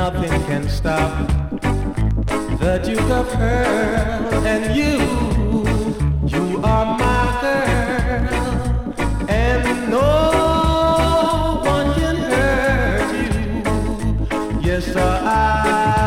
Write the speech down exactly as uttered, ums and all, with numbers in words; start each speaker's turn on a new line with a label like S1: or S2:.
S1: nothing can stop the Duke of Pearl. And you, you are my girl, and no one can hurt you. Yes, sir, I